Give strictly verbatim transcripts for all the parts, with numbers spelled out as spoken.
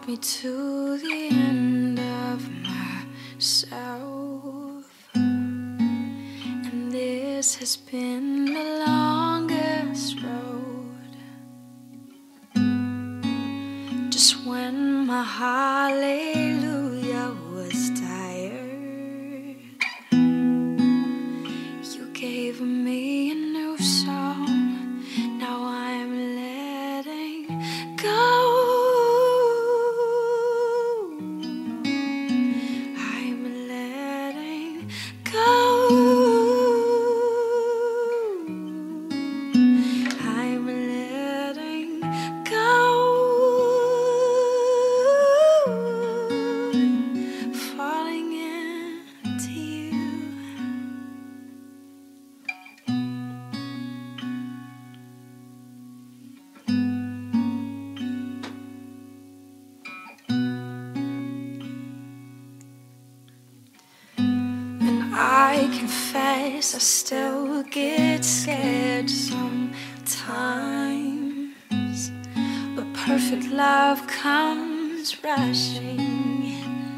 me to the end of myself, and this has been the longest road. Just when my hallelujah was tired, you gave me a new song. Now I'm letting go. I confess I still get scared sometimes, but perfect love comes rushing,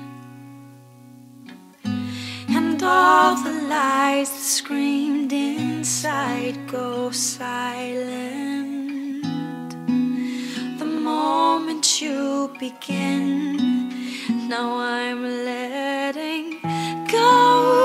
and all the lies that screamed inside go silent the moment you begin. Now I'm letting go.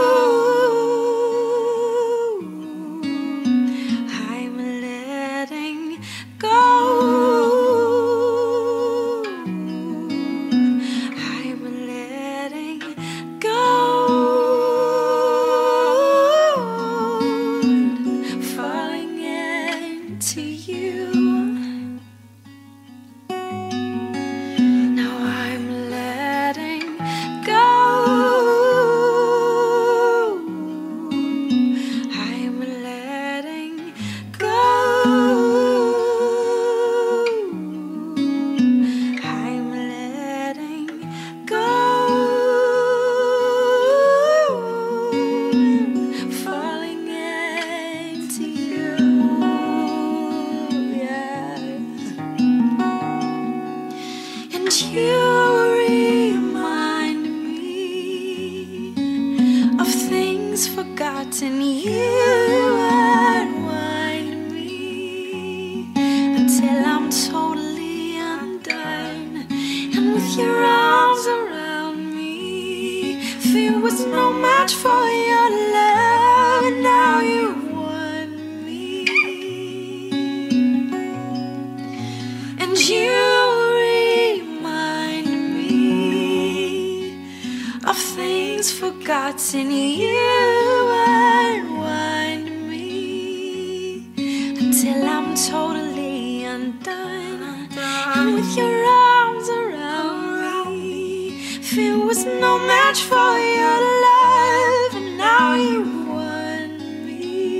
You remind me of things forgotten. You unwind me until I'm totally undone, and with your arms around me, fear was no match for your love, and now you won me, and you of things forgotten. You unwind me until I'm totally undone, and with your arms around me, fear was no match for your love, and now you won me.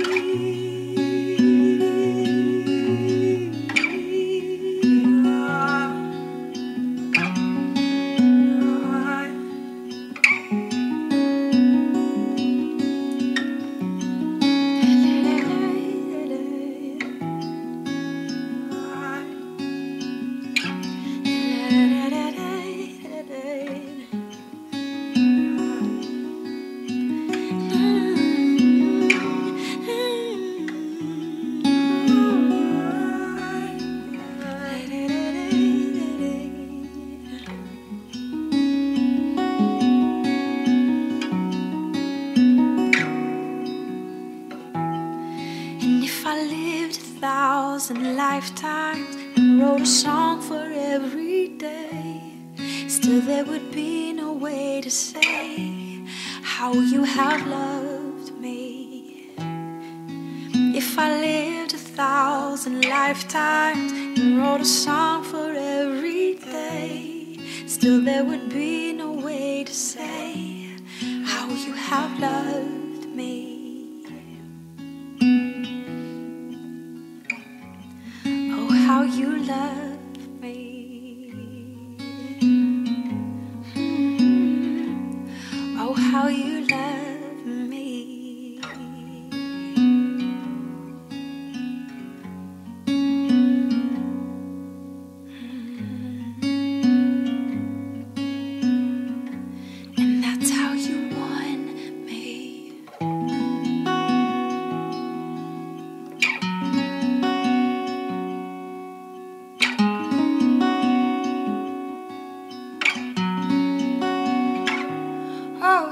Thousand lifetimes and wrote a song for every day, still there would be no way to say how you have loved me. If I lived a thousand lifetimes and wrote a song for every day, still there would be no way to say how you have loved me. How you love me. Mm-hmm. Oh, how you love me. Mm-hmm.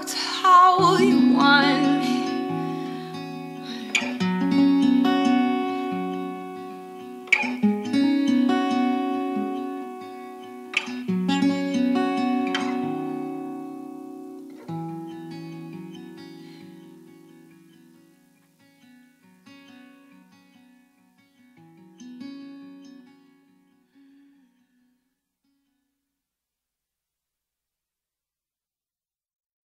worked how you want